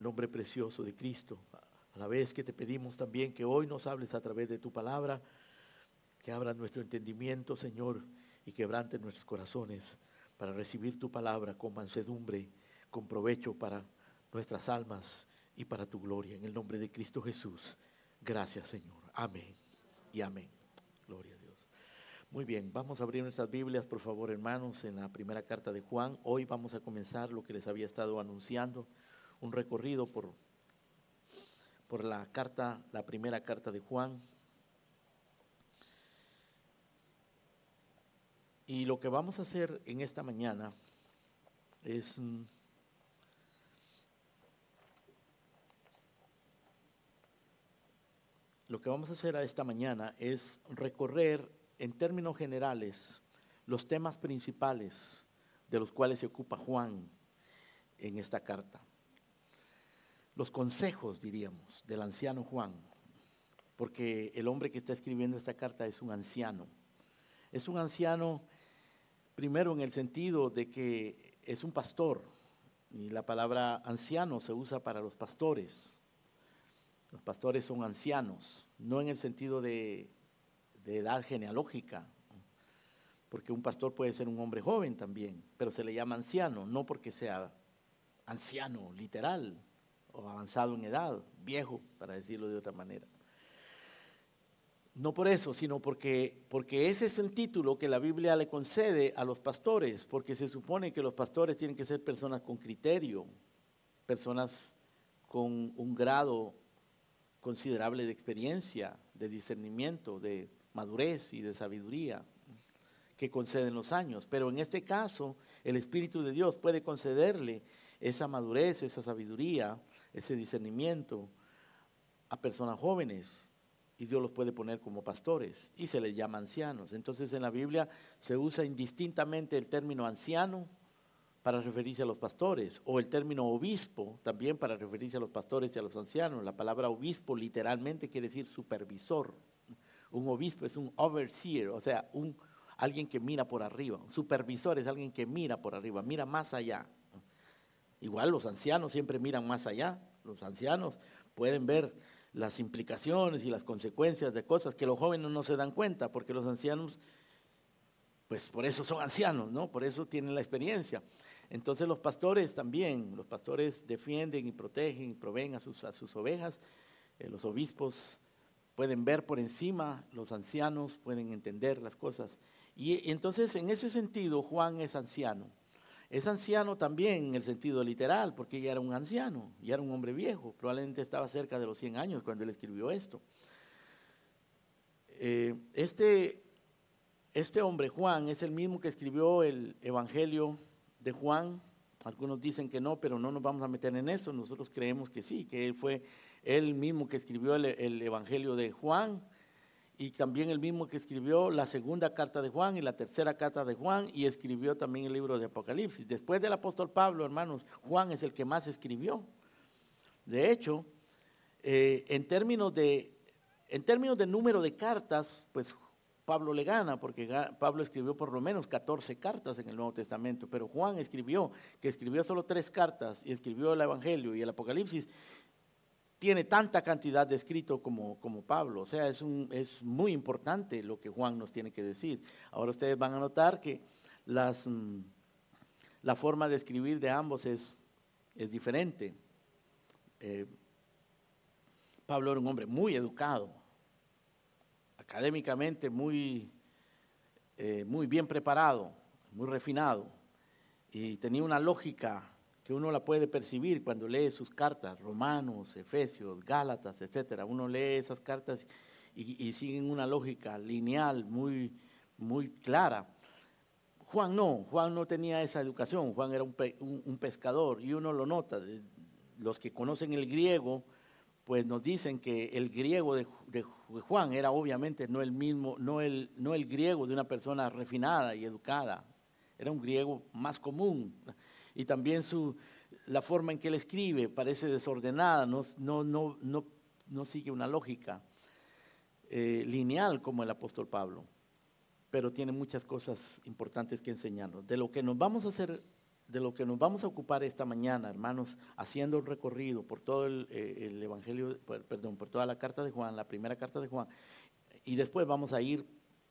nombre precioso de Cristo. A la vez que te pedimos también que hoy nos hables a través de tu palabra, que abras nuestro entendimiento, Señor, y quebrantes nuestros corazones para recibir tu palabra con mansedumbre, con provecho para nuestras almas y para tu gloria. En el nombre de Cristo Jesús. Gracias, Señor. Amén y amén. Gloria a Dios. Muy bien, vamos a abrir nuestras Biblias, por favor, hermanos, en la primera carta de Juan. Hoy vamos a comenzar lo que les había estado anunciando, un recorrido por la primera carta de Juan. Y lo que vamos a hacer en esta mañana es recorrer en términos generales los temas principales de los cuales se ocupa Juan en esta carta. Los consejos, diríamos, del anciano Juan, porque el hombre que está escribiendo esta carta es un anciano. Es un anciano, primero en el sentido de que es un pastor, y la palabra anciano se usa para los pastores. Los pastores son ancianos, no en el sentido de edad genealógica, porque un pastor puede ser un hombre joven también, pero se le llama anciano, no porque sea anciano literal o avanzado en edad, viejo, para decirlo de otra manera. No por eso, sino porque ese es el título que la Biblia le concede a los pastores, porque se supone que los pastores tienen que ser personas con criterio, personas con un grado considerable de experiencia, de discernimiento, de madurez y de sabiduría que conceden los años. Pero en este caso, el Espíritu de Dios puede concederle esa madurez, esa sabiduría, ese discernimiento a personas jóvenes. Y Dios los puede poner como pastores y se les llama ancianos. Entonces en la Biblia se usa indistintamente el término anciano para referirse a los pastores, o el término obispo también para referirse a los pastores y a los ancianos. La palabra obispo literalmente quiere decir supervisor. Un obispo es un overseer, o sea, alguien que mira por arriba. Un supervisor es alguien que mira por arriba, mira más allá. Igual los ancianos siempre miran más allá. Los ancianos pueden ver las implicaciones y las consecuencias de cosas que los jóvenes no se dan cuenta, porque los ancianos, pues por eso son ancianos, ¿no? Por eso tienen la experiencia. Entonces los pastores también, los pastores defienden y protegen y proveen a sus ovejas. Los obispos pueden ver por encima, los ancianos pueden entender las cosas. Y entonces en ese sentido Juan es anciano. Es anciano también en el sentido literal, porque ya era un anciano, ya era un hombre viejo, probablemente estaba cerca de los 100 años cuando él escribió esto. Este hombre Juan es el mismo que escribió el Evangelio de Juan. Algunos dicen que no, pero no nos vamos a meter en eso. Nosotros creemos que sí, que él fue el mismo que escribió el Evangelio de Juan, y también el mismo que escribió la segunda carta de Juan y la tercera carta de Juan, y escribió también el libro de Apocalipsis. Después del apóstol Pablo, hermanos, Juan es el que más escribió. De hecho, en términos de número de cartas, pues Pablo le gana, porque Pablo escribió por lo menos 14 cartas en el Nuevo Testamento, pero Juan escribió solo 3 cartas, y escribió el Evangelio y el Apocalipsis. Tiene tanta cantidad de escrito como Pablo, o sea, es muy importante lo que Juan nos tiene que decir. Ahora ustedes van a notar que la forma de escribir de ambos es diferente. Pablo era un hombre muy educado, académicamente muy bien preparado, muy refinado, y tenía una lógica que uno la puede percibir cuando lee sus cartas, Romanos, Efesios, Gálatas, etcétera. Uno lee esas cartas y siguen una lógica lineal muy clara. Juan no tenía esa educación. Juan era un pescador, y uno lo nota. Los que conocen el griego, pues nos dicen que el griego de Juan era obviamente no el griego de una persona refinada y educada. Era un griego más común. Y también la forma en que él escribe parece desordenada, no sigue una lógica lineal como el apóstol Pablo, pero tiene muchas cosas importantes que enseñarnos. De lo que nos vamos a hacer de lo que nos vamos a ocupar esta mañana, hermanos, haciendo un recorrido por todo el Evangelio, perdón, por toda la carta de Juan, la primera carta de Juan, y después vamos a ir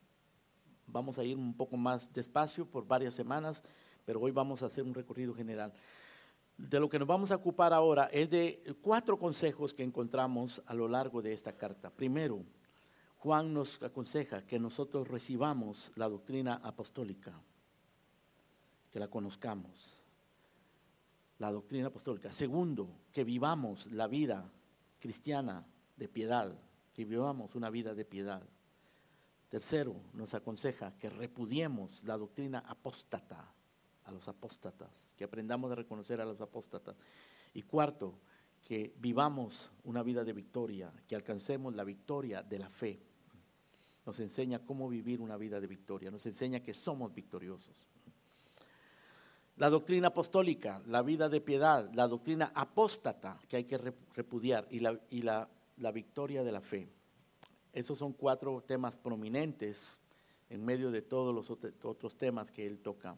un poco más despacio por varias semanas, pero hoy vamos a hacer un recorrido general. De lo que nos vamos a ocupar ahora es de 4 consejos que encontramos a lo largo de esta carta. Primero, Juan nos aconseja que nosotros recibamos la doctrina apostólica, que la conozcamos, la doctrina apostólica. Segundo, que vivamos la vida cristiana de piedad, que vivamos una vida de piedad. Tercero, nos aconseja que repudiemos la doctrina apóstata, a los apóstatas, que aprendamos a reconocer a los apóstatas. Y cuarto, que vivamos una vida de victoria, que alcancemos la victoria de la fe. Nos enseña cómo vivir una vida de victoria, nos enseña que somos victoriosos. La doctrina apostólica, la vida de piedad, la doctrina apóstata que hay que repudiar y la victoria de la fe. Esos son 4 temas prominentes en medio de todos los otros temas que él toca.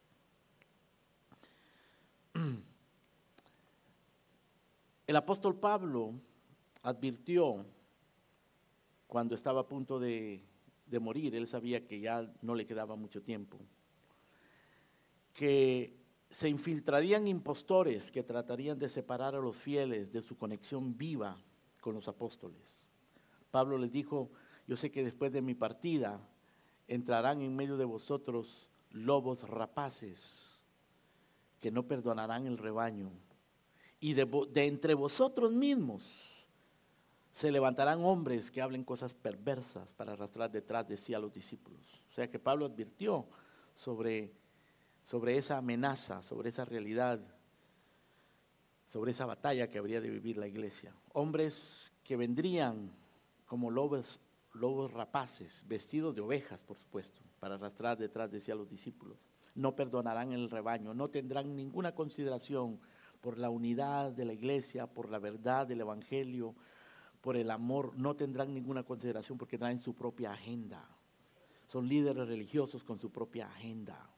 El apóstol Pablo advirtió cuando estaba a punto de morir, él sabía que ya no le quedaba mucho tiempo, que se infiltrarían impostores que tratarían de separar a los fieles de su conexión viva con los apóstoles. Pablo les dijo: yo sé que después de mi partida entrarán en medio de vosotros lobos rapaces que no perdonarán el rebaño, y de entre vosotros mismos se levantarán hombres que hablen cosas perversas para arrastrar detrás de sí a los discípulos. O sea que Pablo advirtió sobre esa amenaza, sobre esa realidad, sobre esa batalla que habría de vivir la iglesia. Hombres que vendrían como lobos rapaces, vestidos de ovejas, por supuesto, para arrastrar detrás de sí a los discípulos. No perdonarán el rebaño, no tendrán ninguna consideración por la unidad de la iglesia, por la verdad del evangelio, por el amor. No tendrán ninguna consideración porque traen su propia agenda. Son líderes religiosos con su propia agenda.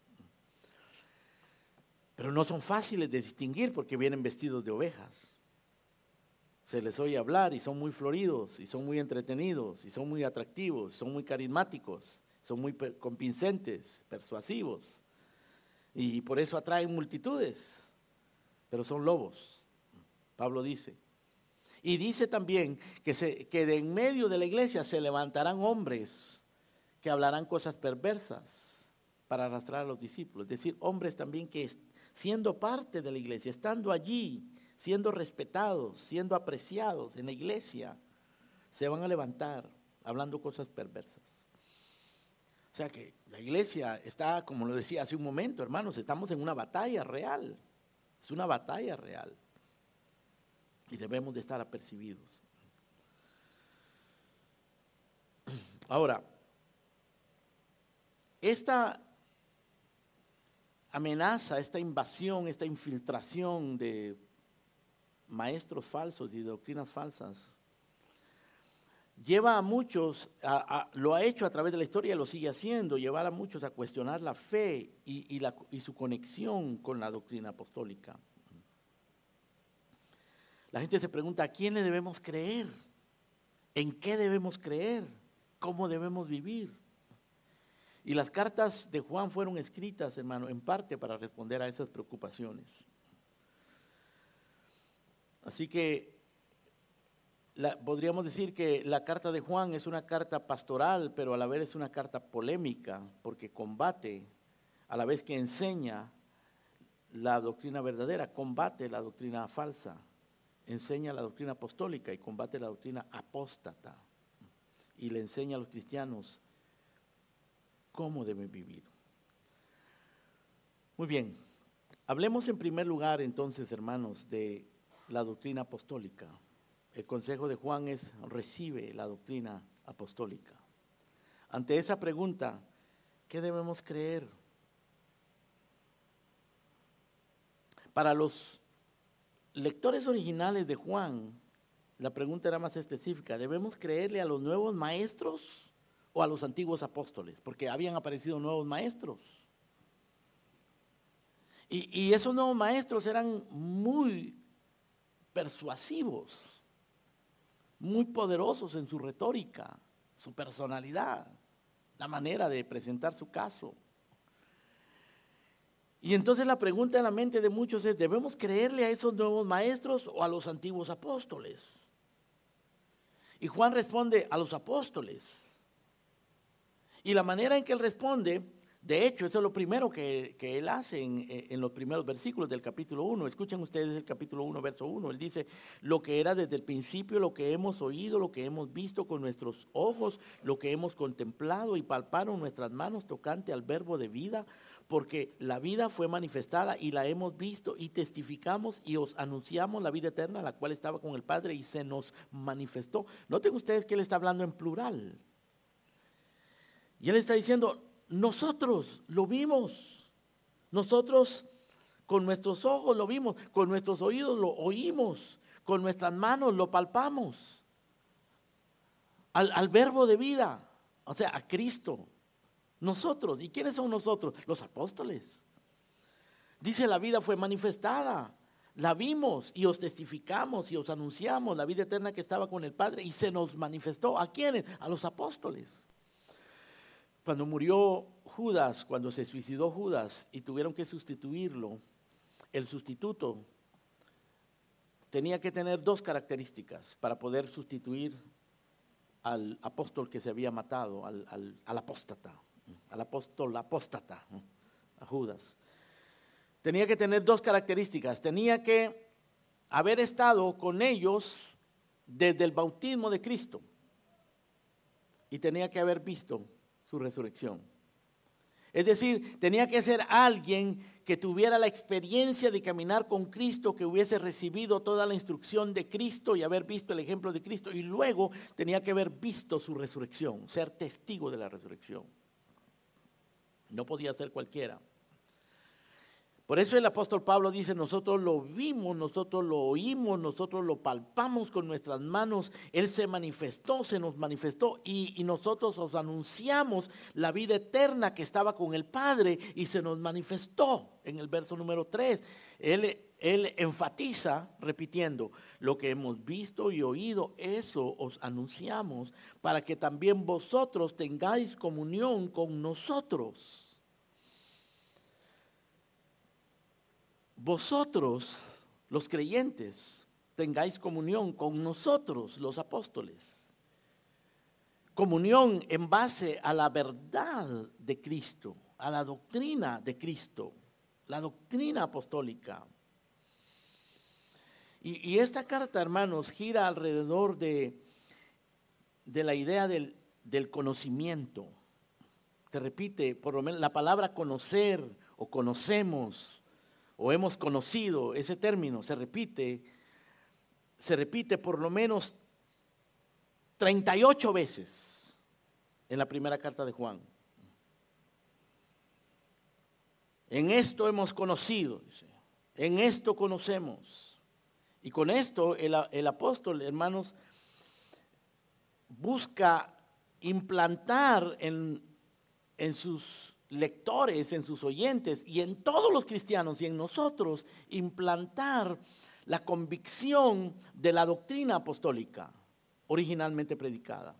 Pero no son fáciles de distinguir porque vienen vestidos de ovejas. Se les oye hablar y son muy floridos, y son muy entretenidos, y son muy atractivos, son muy carismáticos, son muy convincentes, persuasivos. Y por eso atraen multitudes, pero son lobos, Pablo dice. Y dice también que de en medio de la iglesia se levantarán hombres que hablarán cosas perversas para arrastrar a los discípulos. Es decir, hombres también que siendo parte de la iglesia, estando allí, siendo respetados, siendo apreciados en la iglesia, se van a levantar hablando cosas perversas. O sea que la iglesia está, como lo decía hace un momento, hermanos, estamos en una batalla real. Es una batalla real. Y debemos de estar apercibidos. Ahora, esta amenaza, esta invasión, esta infiltración de maestros falsos y doctrinas falsas lleva a muchos, lo ha hecho a través de la historia y lo sigue haciendo, llevar a muchos a cuestionar la fe y su conexión con la doctrina apostólica. La gente se pregunta: ¿a quién le debemos creer? ¿En qué debemos creer? ¿Cómo debemos vivir? Y las cartas de Juan fueron escritas, hermano, en parte para responder a esas preocupaciones. Así que podríamos decir que la carta de Juan es una carta pastoral, pero a la vez es una carta polémica, porque combate, a la vez que enseña la doctrina verdadera, combate la doctrina falsa, enseña la doctrina apostólica y combate la doctrina apóstata, y le enseña a los cristianos cómo deben vivir. Muy bien, hablemos en primer lugar entonces, hermanos, de la doctrina apostólica. El consejo de Juan es: recibe la doctrina apostólica. Ante esa pregunta, ¿qué debemos creer? Para los lectores originales de Juan, la pregunta era más específica: ¿debemos creerle a los nuevos maestros o a los antiguos apóstoles? Porque habían aparecido nuevos maestros. Y esos nuevos maestros eran muy persuasivos, muy poderosos en su retórica, su personalidad, la manera de presentar su caso. Y entonces la pregunta en la mente de muchos es, ¿debemos creerle a esos nuevos maestros o a los antiguos apóstoles? Y Juan responde, a los apóstoles. Y la manera en que él responde, de hecho, eso es lo primero que él hace en los primeros versículos del capítulo 1. Escuchen ustedes el capítulo 1, verso 1. Él dice, lo que era desde el principio, lo que hemos oído, lo que hemos visto con nuestros ojos, lo que hemos contemplado y palparon nuestras manos tocante al verbo de vida, porque la vida fue manifestada y la hemos visto y testificamos y os anunciamos la vida eterna, la cual estaba con el Padre y se nos manifestó. Noten ustedes que él está hablando en plural. Y él está diciendo, nosotros lo vimos, nosotros con nuestros ojos lo vimos, con nuestros oídos lo oímos, con nuestras manos lo palpamos, al verbo de vida, o sea, a Cristo. Nosotros, ¿y quiénes son nosotros? Los apóstoles. Dice, la vida fue manifestada, la vimos y os testificamos y os anunciamos la vida eterna que estaba con el Padre y se nos manifestó. ¿A quiénes? A los apóstoles. Cuando murió Judas, cuando se suicidó Judas y tuvieron que sustituirlo, el sustituto tenía que tener dos características para poder sustituir al apóstol que se había matado, al apóstata, al apóstol apóstata, a Judas. Tenía que tener dos características. Tenía que haber estado con ellos desde el bautismo de Cristo y tenía que haber visto su resurrección. Es decir, tenía que ser alguien que tuviera la experiencia de caminar con Cristo, que hubiese recibido toda la instrucción de Cristo y haber visto el ejemplo de Cristo, y luego tenía que haber visto su resurrección, ser testigo de la resurrección. No podía ser cualquiera. Por eso el apóstol Pablo dice, nosotros lo vimos, nosotros lo oímos, nosotros lo palpamos con nuestras manos. Él se manifestó, se nos manifestó y nosotros os anunciamos la vida eterna que estaba con el Padre y se nos manifestó. En el verso número 3, él enfatiza repitiendo, lo que hemos visto y oído, eso os anunciamos para que también vosotros tengáis comunión con nosotros. Vosotros, los creyentes, tengáis comunión con nosotros, los apóstoles. Comunión en base a la verdad de Cristo, a la doctrina de Cristo, la doctrina apostólica. Y esta carta, hermanos, gira alrededor de la idea del conocimiento. Se repite, por lo menos la palabra conocer o conocemos o hemos conocido, ese término se repite por lo menos 38 veces en la primera carta de Juan. En esto hemos conocido, en esto conocemos. Y con esto el apóstol, hermanos, busca implantar en sus lectores, en sus oyentes y en todos los cristianos y en nosotros, implantar la convicción de la doctrina apostólica originalmente predicada.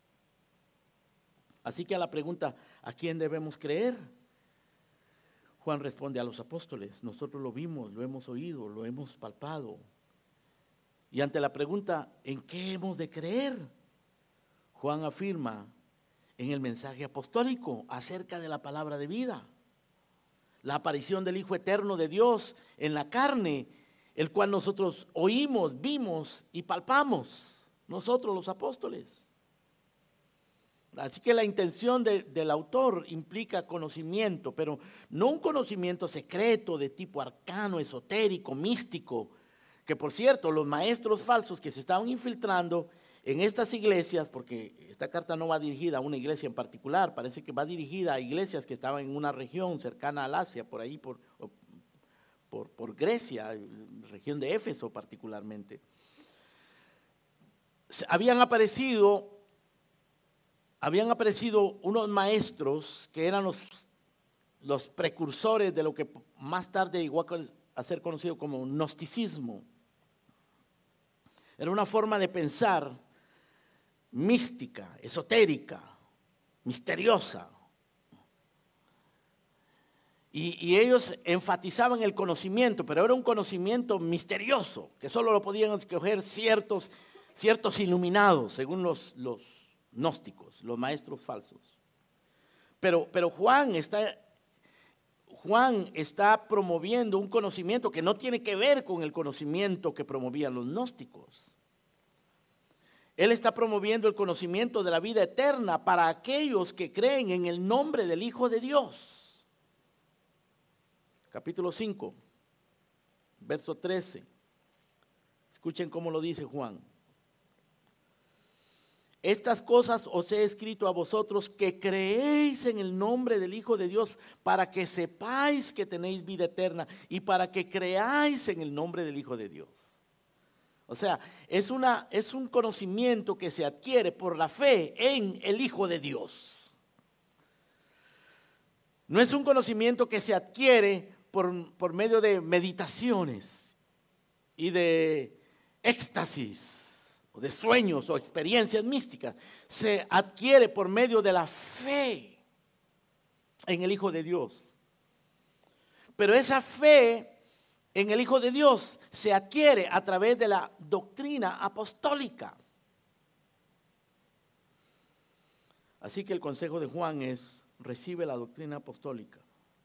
Así que a la pregunta, ¿a quién debemos creer? Juan responde, a los apóstoles. Nosotros lo vimos, lo hemos oído, lo hemos palpado. Y ante la pregunta, ¿en qué hemos de creer? Juan afirma en el mensaje apostólico acerca de la palabra de vida, la aparición del Hijo eterno de Dios en la carne, el cual nosotros oímos, vimos y palpamos, nosotros los apóstoles. Así que la intención del autor implica conocimiento, pero no un conocimiento secreto de tipo arcano, esotérico, místico, que por cierto los maestros falsos que se estaban infiltrando en estas iglesias, porque esta carta no va dirigida a una iglesia en particular, parece que va dirigida a iglesias que estaban en una región cercana al Asia, por ahí, por Grecia, región de Éfeso particularmente. Habían aparecido unos maestros que eran los precursores de lo que más tarde llegó a ser conocido como gnosticismo. Era una forma de pensar mística, esotérica, misteriosa. Y ellos enfatizaban el conocimiento, pero era un conocimiento misterioso, que solo lo podían escoger ciertos iluminados, según los gnósticos, los maestros falsos. Pero Juan está promoviendo un conocimiento que no tiene que ver con el conocimiento que promovían los gnósticos. Él está promoviendo el conocimiento de la vida eterna para aquellos que creen en el nombre del Hijo de Dios. Capítulo 5, verso 13. Escuchen cómo lo dice Juan. Estas cosas os he escrito a vosotros que creéis en el nombre del Hijo de Dios, para que sepáis que tenéis vida eterna y para que creáis en el nombre del Hijo de Dios. O sea, es un conocimiento que se adquiere por la fe en el Hijo de Dios. No es un conocimiento que se adquiere por medio de meditaciones y de éxtasis, o de sueños o experiencias místicas. Se adquiere por medio de la fe en el Hijo de Dios. Pero esa fe en el Hijo de Dios se adquiere a través de la doctrina apostólica. Así que el consejo de Juan es: recibe la doctrina apostólica,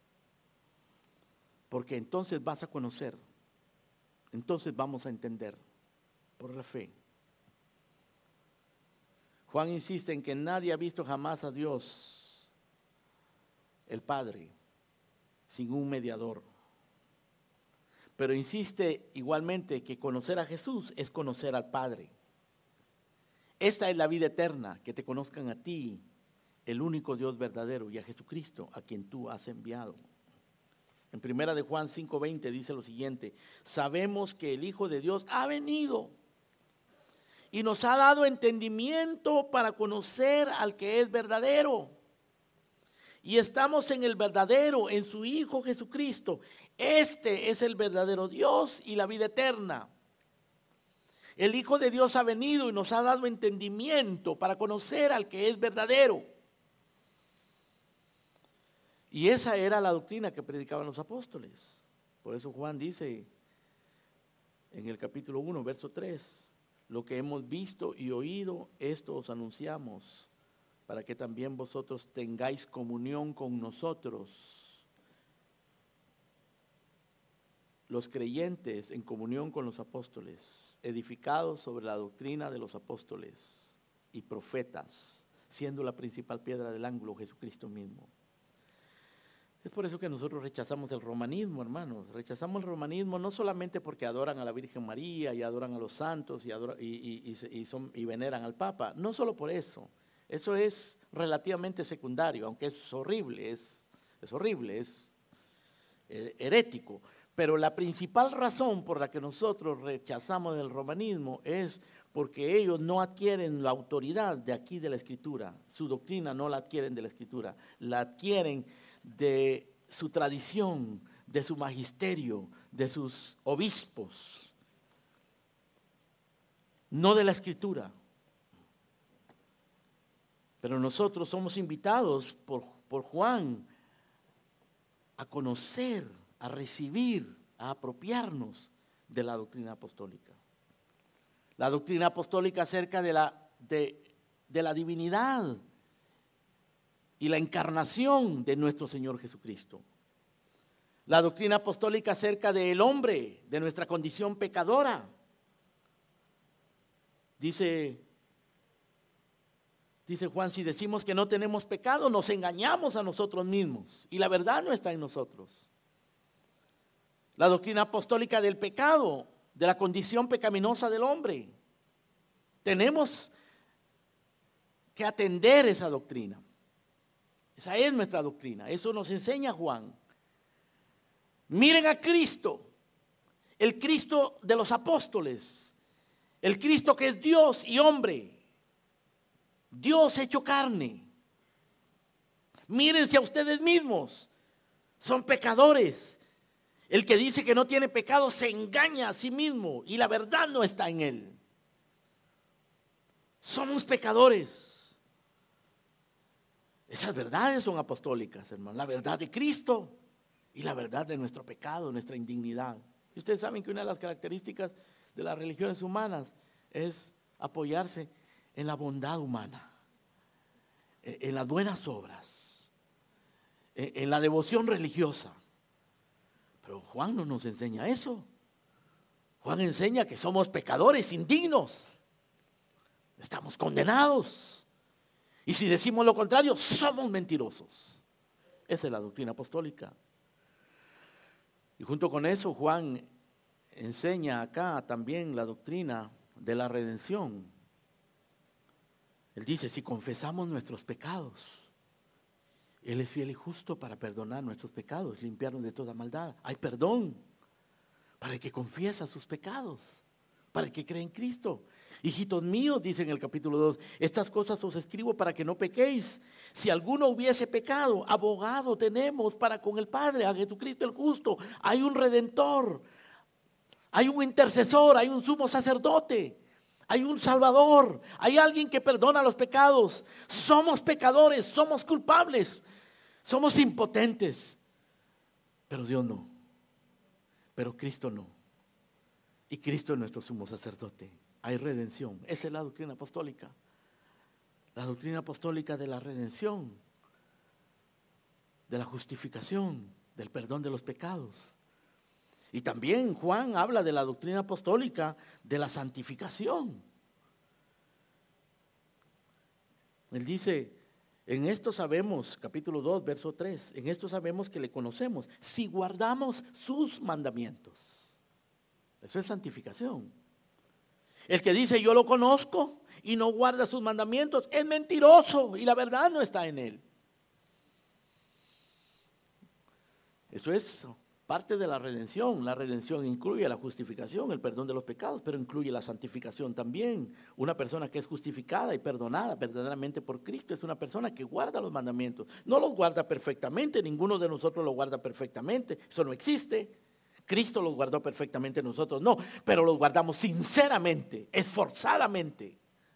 porque entonces vas a conocer, entonces vamos a entender por la fe. Juan insiste en que nadie ha visto jamás a Dios, el Padre, sin un mediador. Pero insiste igualmente que conocer a Jesús es conocer al Padre. Esta es la vida eterna, que te conozcan a ti, el único Dios verdadero, y a Jesucristo, a quien tú has enviado. En 1 de Juan 5:20 dice lo siguiente: sabemos que el Hijo de Dios ha venido y nos ha dado entendimiento para conocer al que es verdadero. Y estamos en el verdadero, en su Hijo Jesucristo. Este es el verdadero Dios y la vida eterna. El Hijo de Dios ha venido y nos ha dado entendimiento para conocer al que es verdadero. Y esa era la doctrina que predicaban los apóstoles. Por eso Juan dice en el capítulo 1, verso 3: lo que hemos visto y oído, esto os anunciamos, para que también vosotros tengáis comunión con nosotros. Los creyentes en comunión con los apóstoles, edificados sobre la doctrina de los apóstoles y profetas, siendo la principal piedra del ángulo Jesucristo mismo. Es por eso que nosotros rechazamos el romanismo, hermanos. Rechazamos el romanismo no solamente porque adoran a la Virgen María y adoran a los santos y veneran al Papa. No solo por eso. Eso es relativamente secundario, aunque es horrible, es herético. Pero la principal razón por la que nosotros rechazamos el romanismo es porque ellos no adquieren la autoridad de aquí de la Escritura. Su doctrina no la adquieren de la Escritura, la adquieren de su tradición, de su magisterio, de sus obispos, no de la Escritura. Pero nosotros somos invitados por Juan a conocer, a recibir, a apropiarnos de la doctrina apostólica. La doctrina apostólica acerca de la divinidad y la encarnación de nuestro Señor Jesucristo. La doctrina apostólica acerca del hombre, de nuestra condición pecadora. Dice Juan: si decimos que no tenemos pecado, nos engañamos a nosotros mismos y la verdad no está en nosotros. La doctrina apostólica del pecado, de la condición pecaminosa del hombre. Tenemos que atender esa doctrina. Esa es nuestra doctrina, eso nos enseña Juan. Miren a Cristo, el Cristo de los apóstoles, el Cristo que es Dios y hombre, Dios hecho carne. Mírense a ustedes mismos, Son pecadores. El que dice que no tiene pecado se engaña a sí mismo y la verdad no está en él. Somos pecadores. Esas verdades son apostólicas, hermano. La verdad de Cristo y la verdad de nuestro pecado, nuestra indignidad. Y ustedes saben que una de las características de las religiones humanas es apoyarse en la bondad humana, en las buenas obras, en la devoción religiosa. Pero Juan no nos enseña eso. Juan enseña que somos pecadores indignos. Estamos condenados. Y si decimos lo contrario, somos mentirosos. Esa es la doctrina apostólica. Y junto con eso, Juan enseña acá también la doctrina de la redención. Él dice, si confesamos nuestros pecados, Él es fiel y justo para perdonar nuestros pecados, limpiarnos de toda maldad. Hay perdón para el que confiesa sus pecados, para el que cree en Cristo. Hijitos míos, dice en el capítulo 2, estas cosas os escribo para que no pequéis. Si alguno hubiese pecado, abogado tenemos para con el Padre, a Jesucristo el justo. Hay un redentor, hay un intercesor, hay un sumo sacerdote, hay un salvador, hay alguien que perdona los pecados. Somos pecadores, somos culpables, somos impotentes, pero Dios no, pero Cristo no. Y Cristo es nuestro sumo sacerdote. Hay redención. Esa es la doctrina apostólica. La doctrina apostólica de la redención, de la justificación, del perdón de los pecados. Y también Juan habla de la doctrina apostólica de la santificación. Él dice, en esto sabemos, capítulo 2, verso 3, en esto sabemos que le conocemos, si guardamos sus mandamientos. Eso es santificación. El que dice yo lo conozco y no guarda sus mandamientos es mentiroso y la verdad no está en él. Eso es parte de la redención. La redención incluye la justificación, el perdón de los pecados, pero incluye la santificación también. Una persona que es justificada y perdonada verdaderamente por Cristo es una persona que guarda los mandamientos. No los guarda perfectamente, ninguno de nosotros los guarda perfectamente, eso no existe. Cristo los guardó perfectamente, nosotros no, pero los guardamos sinceramente, esforzadamente.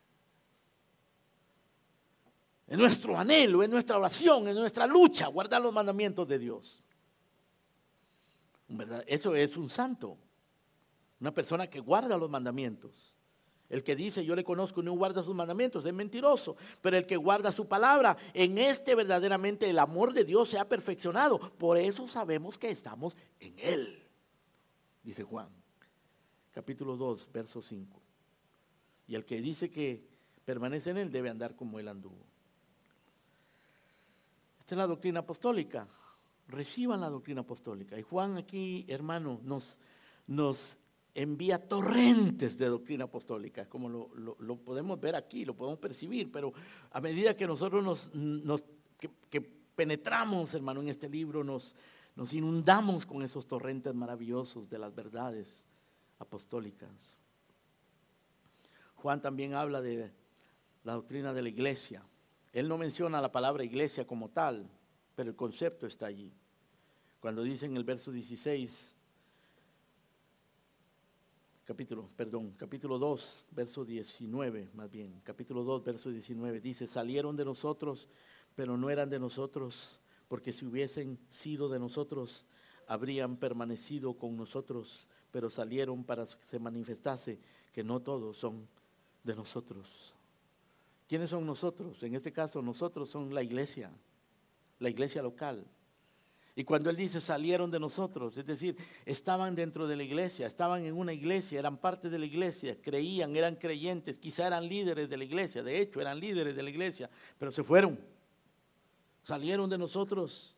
En nuestro anhelo, en nuestra oración, en nuestra lucha, guardar los mandamientos de Dios. ¿Verdad? Eso es un santo, una persona que guarda los mandamientos. El que dice yo le conozco y no guarda sus mandamientos es mentiroso, pero el que guarda su palabra, en este verdaderamente el amor de Dios se ha perfeccionado. Por eso sabemos que estamos en Él. Dice Juan, capítulo 2, verso 5. Y el que dice que permanece en él debe andar como él anduvo. Esta es la doctrina apostólica. Reciban la doctrina apostólica. Y Juan aquí, hermano, nos envía torrentes de doctrina apostólica, como lo podemos ver aquí, lo podemos percibir, pero a medida que nosotros que penetramos, hermano, en este libro, nos inundamos con esos torrentes maravillosos de las verdades apostólicas. Juan también habla de la doctrina de la iglesia. Él no menciona la palabra iglesia como tal, pero el concepto está allí. Cuando dice en el verso 16, capítulo 2, verso 19, más bien, capítulo 2, verso 19, dice, salieron de nosotros, pero no eran de nosotros, porque si hubiesen sido de nosotros, habrían permanecido con nosotros, pero salieron para que se manifestase que no todos son de nosotros. ¿Quiénes son nosotros? En este caso, nosotros son la iglesia local. Y cuando él dice salieron de nosotros, es decir, estaban dentro de la iglesia, estaban en una iglesia, eran parte de la iglesia, creían, eran creyentes, quizá eran líderes de la iglesia, de hecho eran líderes de la iglesia, pero se fueron. Salieron de nosotros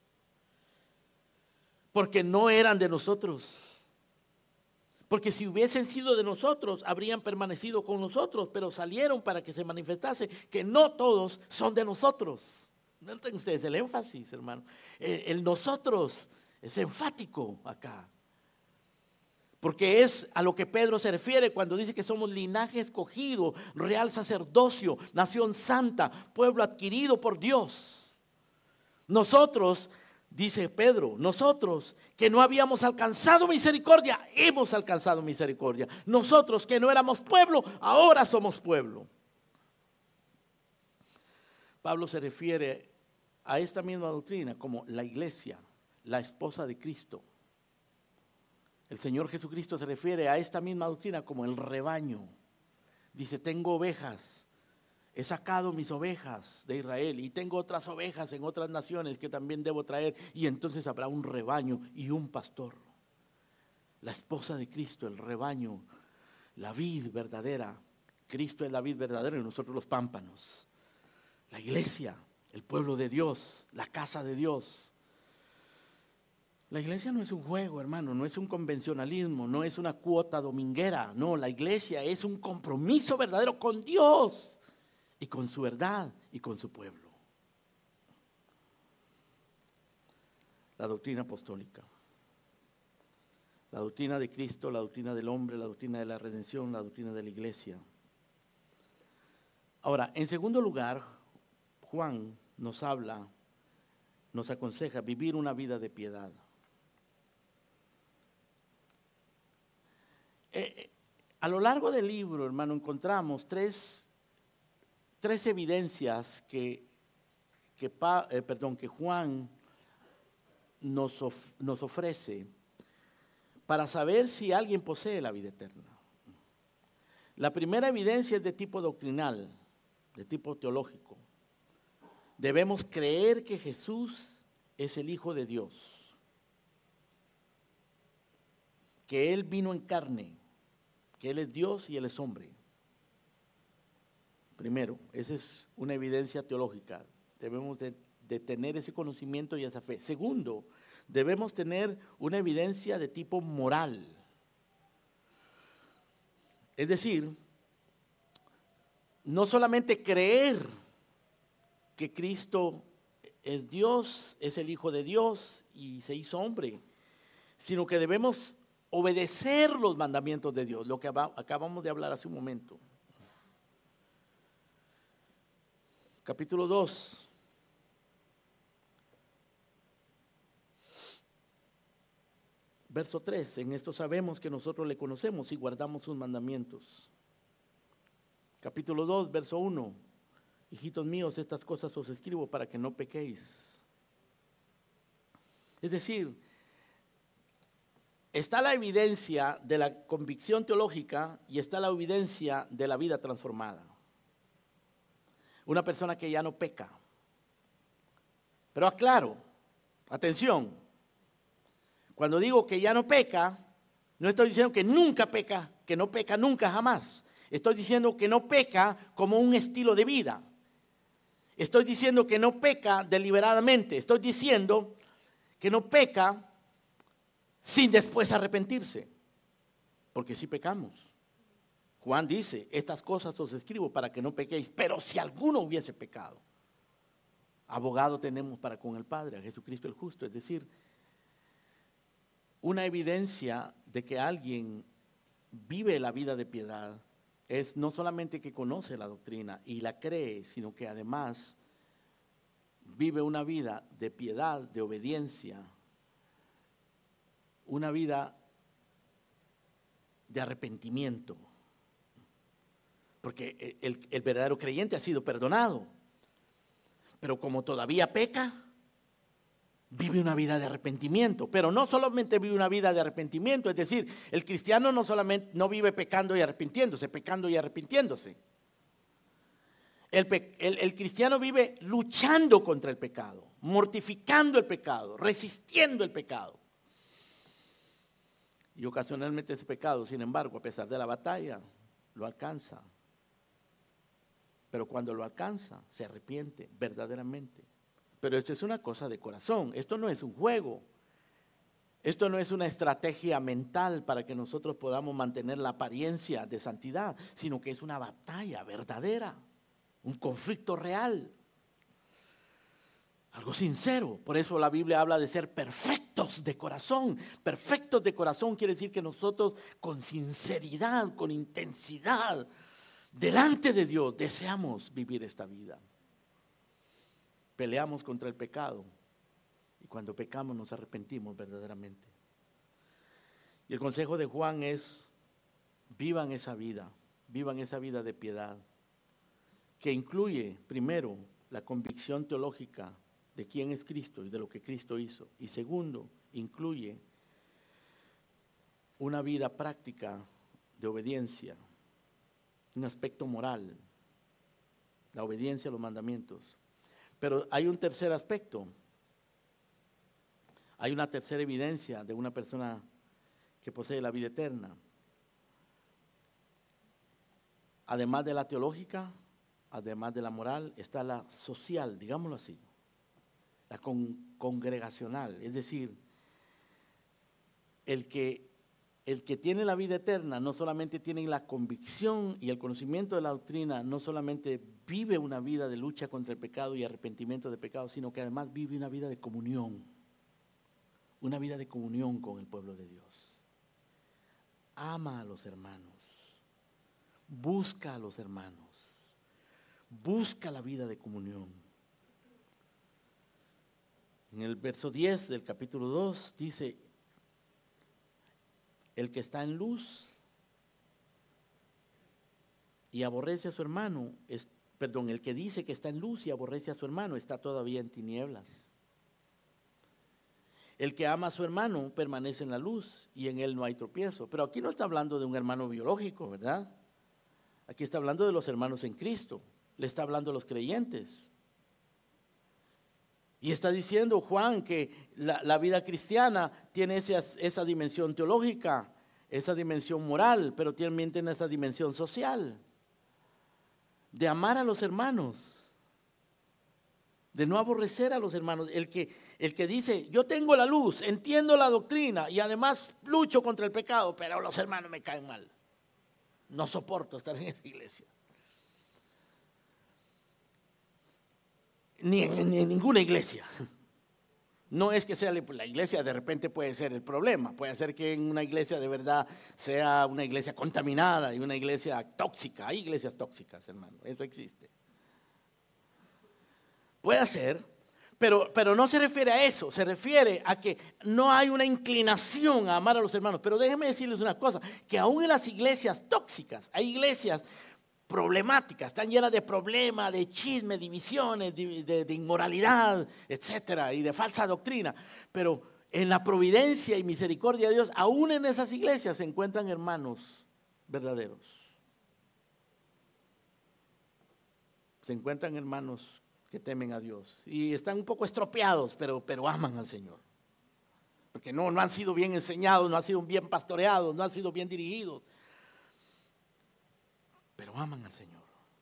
porque no eran de nosotros. Porque si hubiesen sido de nosotros, habrían permanecido con nosotros, pero salieron para que se manifestase que no todos son de nosotros. Noten ustedes el énfasis, hermano. El nosotros es enfático acá. Porque es a lo que Pedro se refiere cuando dice que somos linaje escogido, real sacerdocio, nación santa, pueblo adquirido por Dios. Nosotros Dice Pedro, nosotros que no habíamos alcanzado misericordia, hemos alcanzado misericordia. Nosotros que no éramos pueblo, ahora somos pueblo. Pablo se refiere a esta misma doctrina como la iglesia, la esposa de Cristo. El Señor Jesucristo se refiere a esta misma doctrina como el rebaño. Dice, tengo ovejas, he sacado mis ovejas de Israel y tengo otras ovejas en otras naciones que también debo traer, y entonces habrá un rebaño y un pastor. La esposa de Cristo, el rebaño, la vid verdadera. Cristo es la vid verdadera y nosotros los pámpanos. La iglesia, el pueblo de Dios, la casa de Dios. La iglesia no es un juego, hermano, no es un convencionalismo, no es una cuota dominguera. No, la iglesia es un compromiso verdadero con Dios y con su verdad y con su pueblo. La doctrina apostólica. La doctrina de Cristo, la doctrina del hombre, la doctrina de la redención, la doctrina de la iglesia. Ahora, en segundo lugar, Juan nos habla, nos aconseja vivir una vida de piedad. A lo largo del libro, hermano, encontramos tres evidencias que Juan nos ofrece para saber si alguien posee la vida eterna. La primera evidencia es de tipo doctrinal, de tipo teológico. Debemos creer que Jesús es el Hijo de Dios, que Él vino en carne, que Él es Dios y Él es hombre. Primero, esa es una evidencia teológica. Debemos de tener ese conocimiento y esa fe. Segundo, debemos tener una evidencia de tipo moral. Es decir, no solamente creer que Cristo es Dios, es el Hijo de Dios y se hizo hombre, sino que debemos obedecer los mandamientos de Dios, lo que acabamos de hablar hace un momento. Capítulo 2. Verso 3, en esto sabemos que nosotros le conocemos y guardamos sus mandamientos. Capítulo 2, verso 1, hijitos míos, estas cosas os escribo para que no pequéis. Es decir, está la evidencia de la convicción teológica y está la evidencia de la vida transformada. Una persona que ya no peca. Pero aclaro, atención, cuando digo que ya no peca, no estoy diciendo que nunca peca, que no peca nunca jamás. Estoy diciendo que no peca como un estilo de vida. Estoy diciendo que no peca deliberadamente. Estoy diciendo que no peca sin después arrepentirse, porque sí pecamos. Juan dice, estas cosas os escribo para que no pequéis, pero si alguno hubiese pecado, abogado tenemos para con el Padre, a Jesucristo el justo. Es decir, una evidencia de que alguien vive la vida de piedad es no solamente que conoce la doctrina y la cree, sino que además vive una vida de piedad, de obediencia, una vida de arrepentimiento, porque el verdadero creyente ha sido perdonado, pero como todavía peca, vive una vida de arrepentimiento. Pero no solamente vive una vida de arrepentimiento, es decir, el cristiano no solamente no vive pecando y arrepintiéndose, pecando y arrepintiéndose. El cristiano vive luchando contra el pecado, mortificando el pecado, resistiendo el pecado. Y ocasionalmente ese pecado, sin embargo, a pesar de la batalla, lo alcanza. Pero cuando lo alcanza, se arrepiente verdaderamente. Pero esto es una cosa de corazón, esto no es un juego. Esto no es una estrategia mental para que nosotros podamos mantener la apariencia de santidad, sino que es una batalla verdadera, un conflicto real. Algo sincero. Por eso la Biblia habla de ser perfectos de corazón. Perfectos de corazón quiere decir que nosotros con sinceridad, con intensidad, delante de Dios deseamos vivir esta vida. Peleamos contra el pecado Y cuando pecamos nos arrepentimos verdaderamente. Y el consejo de Juan es: vivan esa vida de piedad, que incluye, primero, la convicción teológica de quién es Cristo y de lo que Cristo hizo. Y segundo, incluye una vida práctica de obediencia, un aspecto moral, la obediencia a los mandamientos. Pero hay un tercer aspecto, hay una tercera evidencia de una persona que posee la vida eterna. Además de la teológica, además de la moral, está la social, digámoslo así, la congregacional. Es decir, el que tiene la vida eterna no solamente tiene la convicción y el conocimiento de la doctrina, no solamente vive una vida de lucha contra el pecado y arrepentimiento de pecado, sino que además vive una vida de comunión con el pueblo de Dios. Ama a los hermanos, busca a los hermanos, busca la vida de comunión. En el verso 10 del capítulo 2 dice: el que está en luz y aborrece a su hermano, el que dice que está en luz y aborrece a su hermano está todavía en tinieblas. El que ama a su hermano permanece en la luz y en él no hay tropiezo. Pero aquí no está hablando de un hermano biológico, ¿verdad? Aquí está hablando de los hermanos en Cristo. Le está hablando a los creyentes. Y está diciendo Juan que la vida cristiana tiene esa dimensión teológica, esa dimensión moral, pero también tiene esa dimensión social, de amar a los hermanos, de no aborrecer a los hermanos. El que dice: yo tengo la luz, entiendo la doctrina y además lucho contra el pecado, pero los hermanos me caen mal, no soporto estar en esa iglesia. Ni en ninguna iglesia. No es que sea la iglesia, de repente puede ser el problema. Puede ser que en una iglesia de verdad sea una iglesia contaminada y una iglesia tóxica. Hay iglesias tóxicas, hermano, eso existe. Puede ser, pero no se refiere a eso. Se refiere a que no hay una inclinación a amar a los hermanos. Pero déjenme decirles una cosa, que aún en las iglesias tóxicas, hay iglesias problemáticas, están llenas de problemas, de chisme, divisiones, de inmoralidad, etcétera, y de falsa doctrina. Pero en la providencia y misericordia de Dios, aún en esas iglesias se encuentran hermanos verdaderos. Se encuentran hermanos que temen a Dios y están un poco estropeados, pero aman al Señor. Porque no han sido bien enseñados, no han sido bien pastoreados, no han sido bien dirigidos, pero aman al Señor.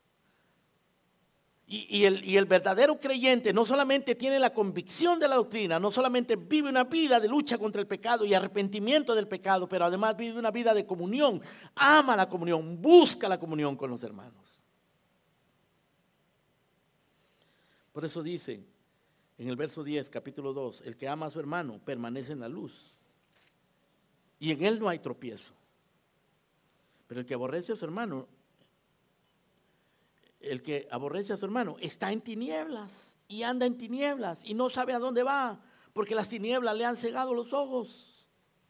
Y el verdadero creyente no solamente tiene la convicción de la doctrina, no solamente vive una vida de lucha contra el pecado y arrepentimiento del pecado, pero además vive una vida de comunión, ama la comunión, busca la comunión con los hermanos. Por eso dice en el verso 10, capítulo 2, el que ama a su hermano permanece en la luz y en él no hay tropiezo. Pero el que aborrece a su hermano, está en tinieblas y anda en tinieblas y no sabe a dónde va, porque las tinieblas le han cegado los ojos.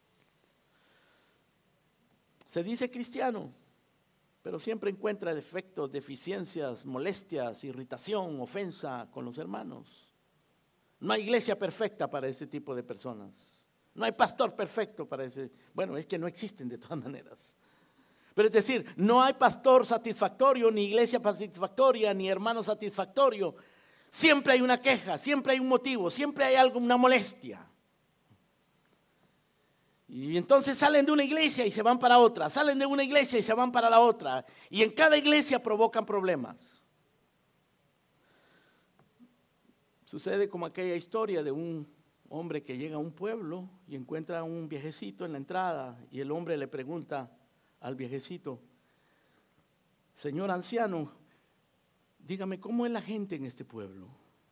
Se dice cristiano, pero siempre encuentra defectos, deficiencias, molestias, irritación, ofensa con los hermanos. No hay iglesia perfecta para ese tipo de personas. No hay pastor perfecto para ese. Bueno, es que no existen de todas maneras. Pero es decir, no hay pastor satisfactorio, ni iglesia satisfactoria, ni hermano satisfactorio. Siempre hay una queja, siempre hay un motivo, siempre hay algo, una molestia. Y entonces salen de una iglesia y se van para otra, salen de una iglesia y se van para la otra. Y en cada iglesia provocan problemas. Sucede como aquella historia de un hombre que llega a un pueblo y encuentra a un viejecito en la entrada y el hombre le pregunta al viejecito: señor anciano, dígame, ¿cómo es la gente en este pueblo?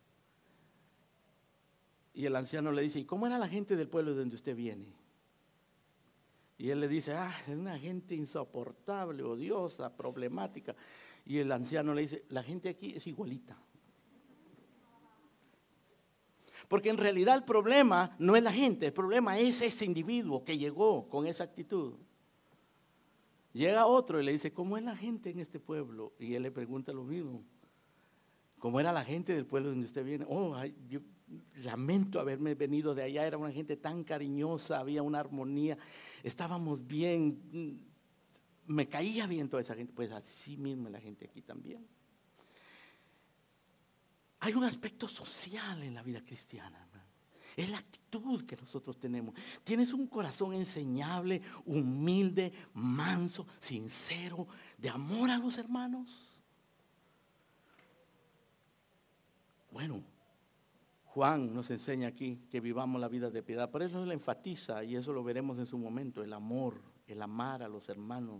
Y el anciano le dice: ¿y cómo era la gente del pueblo de donde usted viene? Y él le dice: es una gente insoportable, odiosa, problemática. Y el anciano le dice: la gente aquí es igualita. Porque en realidad el problema no es la gente, el problema es ese individuo que llegó con esa actitud. Llega otro y le dice, ¿cómo es la gente en este pueblo? Y él le pregunta lo mismo. ¿Cómo era la gente del pueblo donde usted viene? Oh, yo lamento haberme venido de allá, era una gente tan cariñosa, había una armonía, estábamos bien, me caía bien toda esa gente. Pues así mismo la gente aquí también. Hay un aspecto social en la vida cristiana, hermano. Es la actitud que nosotros tenemos. Tienes un corazón enseñable, humilde, manso, sincero, de amor a los hermanos. Bueno, Juan nos enseña aquí que vivamos la vida de piedad. Por eso él enfatiza, y eso lo veremos en su momento, el amor, el amar a los hermanos.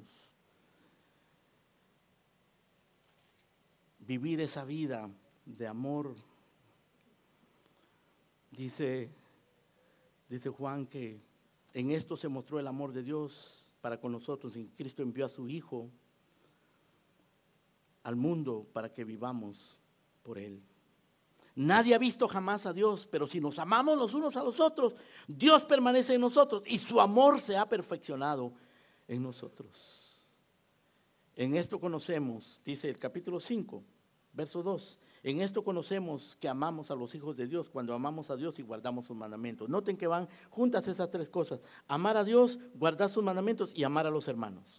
Vivir esa vida de amor. Dice Juan que en esto se mostró el amor de Dios para con nosotros. En Cristo envió a su Hijo al mundo para que vivamos por Él. Nadie ha visto jamás a Dios, pero si nos amamos los unos a los otros, Dios permanece en nosotros y su amor se ha perfeccionado en nosotros. En esto conocemos, dice el capítulo 5, verso 2, en esto conocemos que amamos a los hijos de Dios, cuando amamos a Dios y guardamos sus mandamientos. Noten que van juntas esas tres cosas: amar a Dios, guardar sus mandamientos y amar a los hermanos.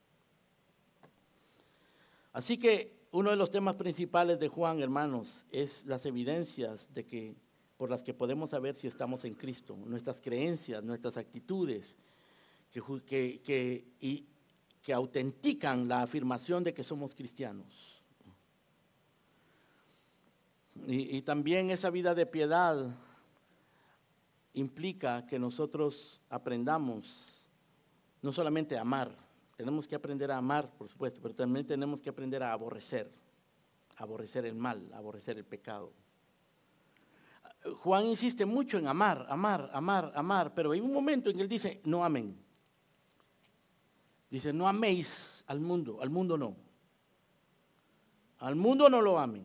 Así que uno de los temas principales de Juan, hermanos, es las evidencias por las que podemos saber si estamos en Cristo, nuestras creencias, nuestras actitudes, que autentican la afirmación de que somos cristianos. Y también esa vida de piedad implica que nosotros aprendamos no solamente a amar, tenemos que aprender a amar, por supuesto, pero también tenemos que aprender a aborrecer el mal, aborrecer el pecado. Juan insiste mucho en amar, pero hay un momento en que él dice, no amen. Dice, no améis al mundo no. Al mundo no lo amen.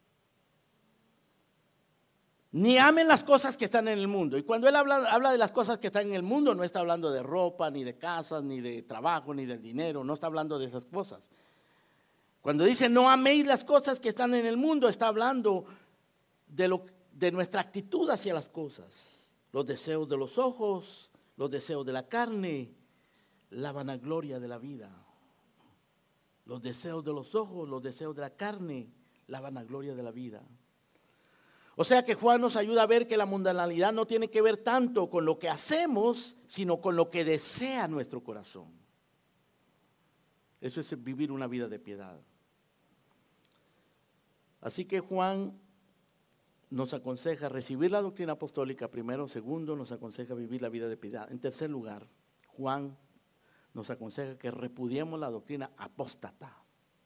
Ni amen las cosas que están en el mundo. Y cuando él habla de las cosas que están en el mundo, no está hablando de ropa, ni de casas, ni de trabajo, ni del dinero. No está hablando de esas cosas. Cuando dice no améis las cosas que están en el mundo, está hablando de nuestra actitud hacia las cosas. Los deseos de los ojos, los deseos de la carne, la vanagloria de la vida. Los deseos de los ojos, los deseos de la carne, la vanagloria de la vida. O sea que Juan nos ayuda a ver que la mundanalidad no tiene que ver tanto con lo que hacemos, sino con lo que desea nuestro corazón. Eso es vivir una vida de piedad. Así que Juan nos aconseja recibir la doctrina apostólica primero. Segundo, nos aconseja vivir la vida de piedad. En tercer lugar, Juan nos aconseja que repudiemos la doctrina apóstata.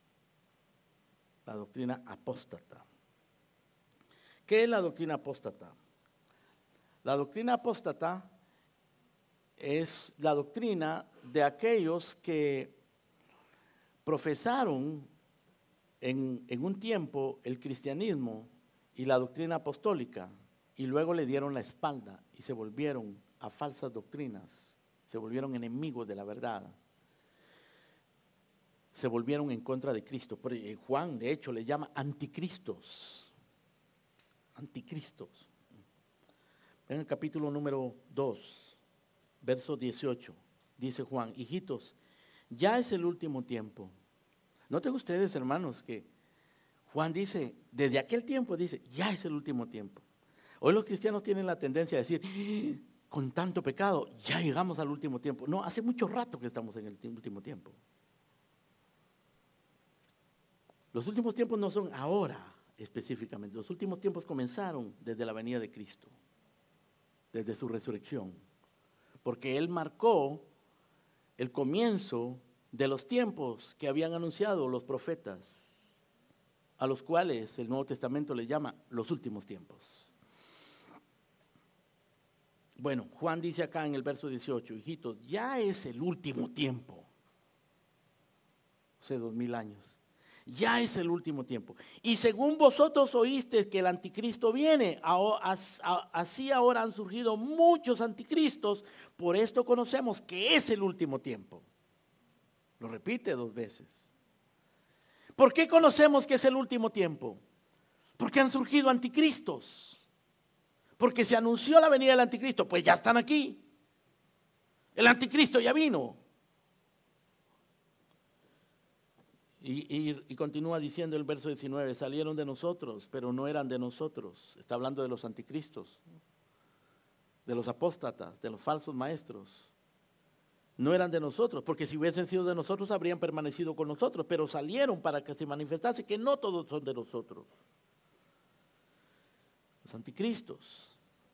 La doctrina apóstata. ¿Qué es la doctrina apóstata? La doctrina apóstata es la doctrina de aquellos que profesaron en un tiempo el cristianismo y la doctrina apostólica y luego le dieron la espalda y se volvieron a falsas doctrinas, se volvieron enemigos de la verdad, se volvieron en contra de Cristo. Juan de hecho le llama anticristos. Anticristos. En el capítulo número 2, verso 18, dice Juan, hijitos, ya es el último tiempo. Noten ustedes, hermanos, que Juan dice, desde aquel tiempo dice, ya es el último tiempo. Hoy los cristianos tienen la tendencia a decir, con tanto pecado, ya llegamos al último tiempo. No, hace mucho rato que estamos en el último tiempo. Los últimos tiempos no son ahora. Específicamente, los últimos tiempos comenzaron desde la venida de Cristo, desde su resurrección, porque Él marcó el comienzo de los tiempos que habían anunciado los profetas, a los cuales el Nuevo Testamento les llama los últimos tiempos. Bueno, Juan dice acá en el verso 18, hijitos, ya es el último tiempo, hace 2000 años. Ya es el último tiempo. Y según vosotros oísteis que el anticristo viene, así ahora han surgido muchos anticristos. Por esto conocemos que es el último tiempo. Lo repite 2 veces. ¿Por qué conocemos que es el último tiempo? Porque han surgido anticristos. Porque se anunció la venida del anticristo. Pues ya están aquí. El anticristo ya vino. Y continúa diciendo el verso 19, salieron de nosotros, pero no eran de nosotros. Está hablando de los anticristos, de los apóstatas, de los falsos maestros. No eran de nosotros, porque si hubiesen sido de nosotros habrían permanecido con nosotros, pero salieron para que se manifestase que no todos son de nosotros. Los anticristos.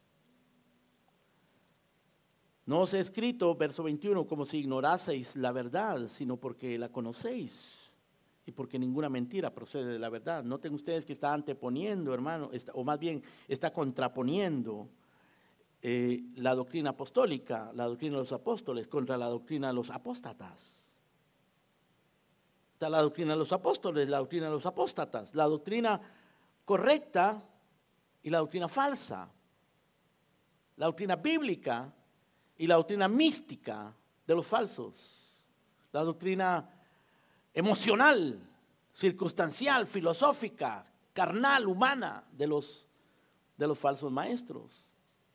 No os he escrito, verso 21, como si ignoraseis la verdad, sino porque la conocéis. Y porque ninguna mentira procede de la verdad. Noten ustedes que está anteponiendo, hermano, o más bien está contraponiendo la doctrina apostólica, la doctrina de los apóstoles, contra la doctrina de los apóstatas. Está la doctrina de los apóstoles, la doctrina de los apóstatas, la doctrina correcta y la doctrina falsa, la doctrina bíblica y la doctrina mística de los falsos, la doctrina emocional, circunstancial, filosófica, carnal, humana de los falsos maestros.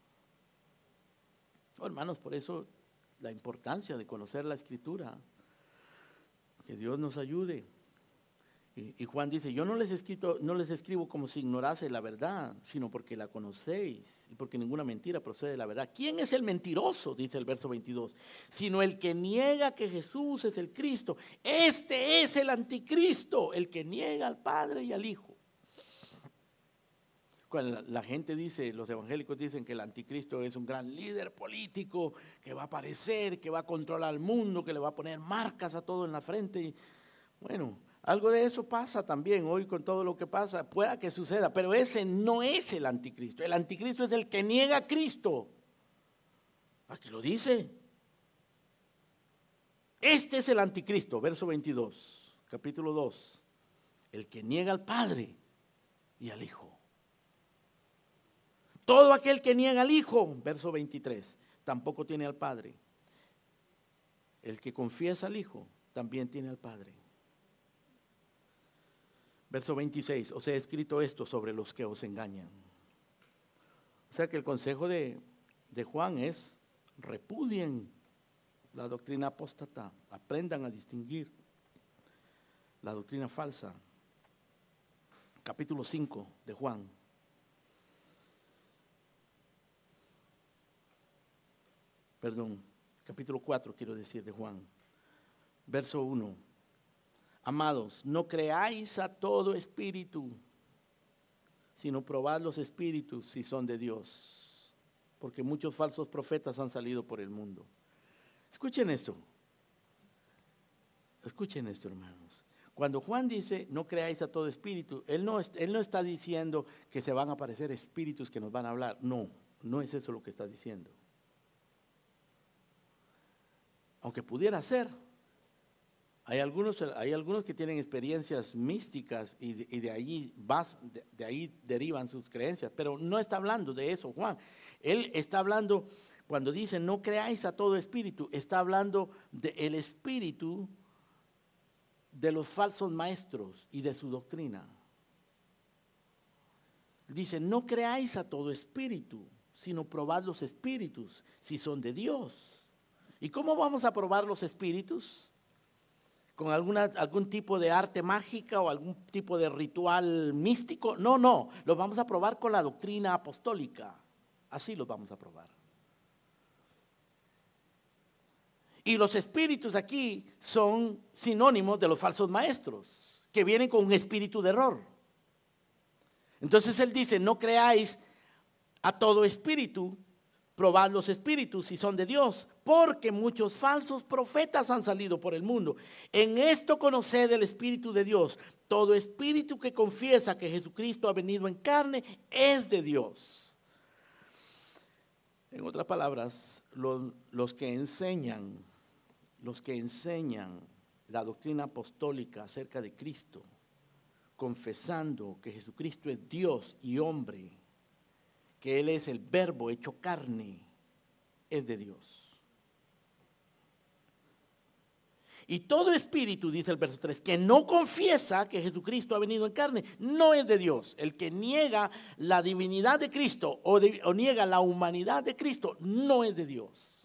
Oh, hermanos, por eso la importancia de conocer la Escritura, que Dios nos ayude. Y Juan dice, yo no les escribo como si ignorase la verdad, sino porque la conocéis y porque ninguna mentira procede de la verdad. ¿Quién es el mentiroso? Dice el verso 22. Sino el que niega que Jesús es el Cristo. Este es el anticristo, el que niega al Padre y al Hijo. Cuando la gente dice, los evangélicos dicen que el anticristo es un gran líder político, que va a aparecer, que va a controlar al mundo, que le va a poner marcas a todo en la frente. Y, bueno, algo de eso pasa también hoy con todo lo que pasa, pueda que suceda, pero ese no es el anticristo. El anticristo es el que niega a Cristo. Aquí lo dice. Este es el anticristo, verso 22, capítulo 2. El que niega al Padre y al Hijo. Todo aquel que niega al Hijo, verso 23, tampoco tiene al Padre. El que confiesa al Hijo, también tiene al Padre. Verso 26, os he escrito esto sobre los que os engañan. O sea que el consejo de Juan es, repudien la doctrina apóstata, aprendan a distinguir la doctrina falsa. Capítulo 5 de Juan. Perdón, capítulo 4 quiero decir de Juan. Verso 1. Amados, no creáis a todo espíritu, sino probad los espíritus si son de Dios, porque muchos falsos profetas han salido por el mundo. Escuchen esto, hermanos. Cuando Juan dice, no creáis a todo espíritu, él no está diciendo que se van a aparecer espíritus que nos van a hablar. No es eso lo que está diciendo. Aunque pudiera ser. Hay algunos que tienen experiencias místicas y de ahí derivan sus creencias, pero no está hablando de eso, Juan. Él está hablando, cuando dice no creáis a todo espíritu, está hablando del espíritu de los falsos maestros y de su doctrina. Dice, no creáis a todo espíritu, sino probad los espíritus si son de Dios. ¿Y cómo vamos a probar los espíritus? ¿Con algún tipo de arte mágica o algún tipo de ritual místico? No, los vamos a probar con la doctrina apostólica. Así los vamos a probar. Y los espíritus aquí son sinónimos de los falsos maestros, que vienen con un espíritu de error. Entonces él dice, no creáis a todo espíritu, probad los espíritus si son de Dios, porque muchos falsos profetas han salido por el mundo. En esto conoced el Espíritu de Dios. Todo espíritu que confiesa que Jesucristo ha venido en carne es de Dios. En otras palabras, los que enseñan la doctrina apostólica acerca de Cristo, confesando que Jesucristo es Dios y hombre, que Él es el Verbo hecho carne, es de Dios. Y todo espíritu, dice el verso 3, que no confiesa que Jesucristo ha venido en carne, no es de Dios. El que niega la divinidad de Cristo o niega la humanidad de Cristo, no es de Dios.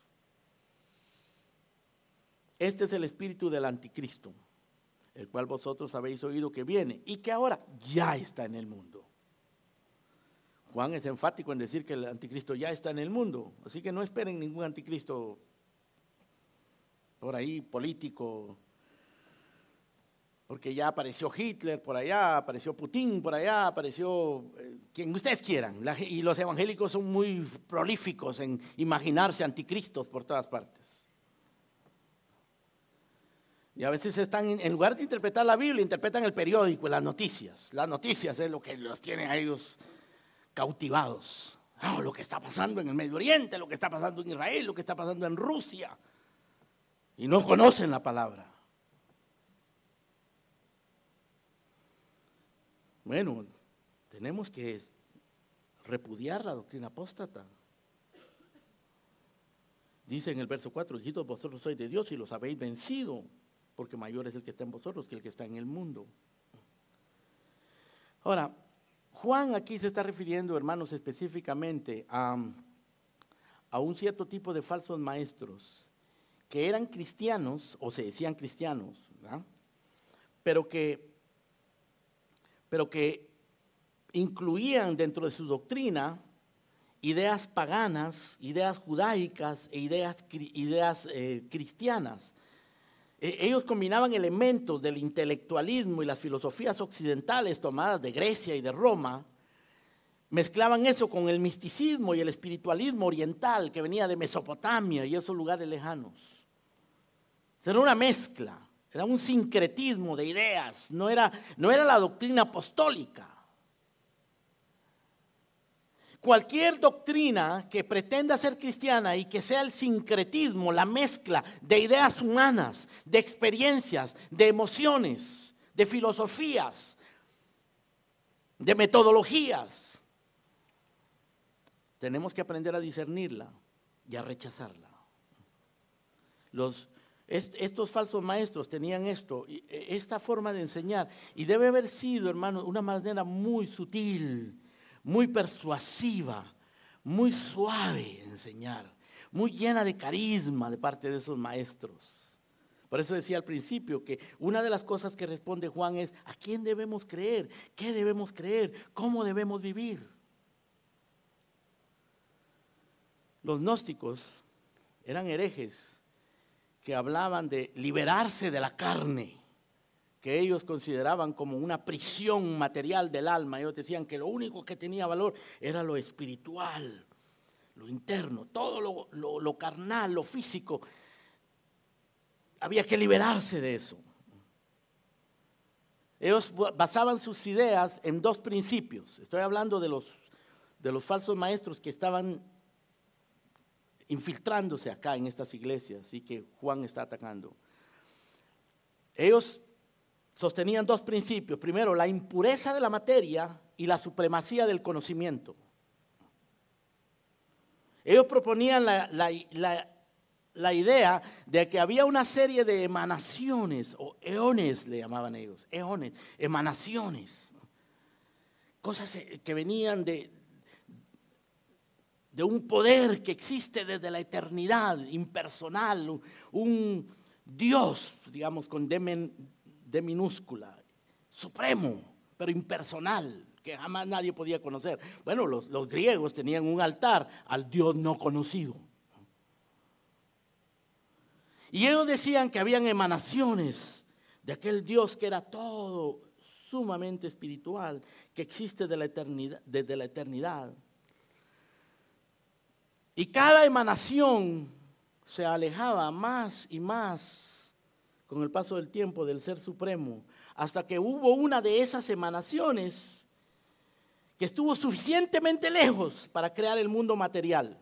Este es el espíritu del anticristo, el cual vosotros habéis oído que viene y que ahora ya está en el mundo. Juan es enfático en decir que el anticristo ya está en el mundo, así que no esperen ningún anticristo por ahí político, porque ya apareció Hitler por allá, apareció Putin por allá, apareció quien ustedes quieran. Y los evangélicos son muy prolíficos en imaginarse anticristos por todas partes. Y a veces están, en lugar de interpretar la Biblia, interpretan el periódico, las noticias. Las noticias es lo que los tiene a ellos cautivados. Oh, lo que está pasando en el Medio Oriente, lo que está pasando en Israel, lo que está pasando en Rusia. Y no conocen la palabra. Bueno, tenemos que repudiar la doctrina apóstata. Dice en el verso 4, hijitos, vosotros sois de Dios y los habéis vencido, porque mayor es el que está en vosotros que el que está en el mundo. Ahora, Juan aquí se está refiriendo, hermanos, específicamente a un cierto tipo de falsos maestros que eran cristianos, o se decían cristianos, ¿verdad? pero que incluían dentro de su doctrina ideas paganas, ideas judaicas e ideas cristianas. Ellos combinaban elementos del intelectualismo y las filosofías occidentales tomadas de Grecia y de Roma, mezclaban eso con el misticismo y el espiritualismo oriental que venía de Mesopotamia y esos lugares lejanos. Era una mezcla, era un sincretismo de ideas, no era la doctrina apostólica. Cualquier doctrina que pretenda ser cristiana y que sea el sincretismo, la mezcla de ideas humanas, de experiencias, de emociones, de filosofías, de metodologías, tenemos que aprender a discernirla y a rechazarla. Estos falsos maestros tenían esta forma de enseñar, y debe haber sido, hermano, una manera muy sutil, muy persuasiva, muy suave de enseñar, muy llena de carisma de parte de esos maestros. Por eso decía al principio que una de las cosas que responde Juan es: ¿a quién debemos creer? ¿Qué debemos creer? ¿Cómo debemos vivir? Los gnósticos eran herejes que hablaban de liberarse de la carne, que ellos consideraban como una prisión material del alma. Ellos decían que lo único que tenía valor era lo espiritual, lo interno, todo lo carnal, lo físico. Había que liberarse de eso. Ellos basaban sus ideas en dos principios. Estoy hablando de los falsos maestros que estaban infiltrándose acá en estas iglesias y que Juan está atacando. Ellos sostenían dos principios: primero, la impureza de la materia y la supremacía del conocimiento. Ellos proponían la idea de que había una serie de emanaciones, o eones le llamaban ellos, eones, emanaciones, cosas que venían de un poder que existe desde la eternidad, impersonal, un Dios, digamos, con D minúscula, supremo, pero impersonal, que jamás nadie podía conocer. Bueno, los griegos tenían un altar al Dios no conocido. Y ellos decían que habían emanaciones de aquel Dios que era todo sumamente espiritual, que existe desde la eternidad. Y cada emanación se alejaba más y más con el paso del tiempo del Ser Supremo, hasta que hubo una de esas emanaciones que estuvo suficientemente lejos para crear el mundo material.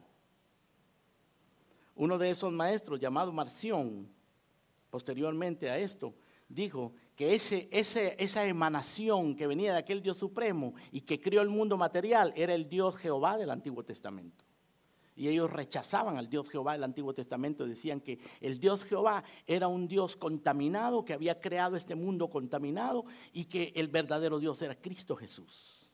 Uno de esos maestros, llamado Marción, posteriormente a esto, dijo que esa emanación que venía de aquel Dios supremo y que creó el mundo material era el Dios Jehová del Antiguo Testamento. Y ellos rechazaban al Dios Jehová del Antiguo Testamento, decían que el Dios Jehová era un Dios contaminado, que había creado este mundo contaminado y que el verdadero Dios era Cristo Jesús.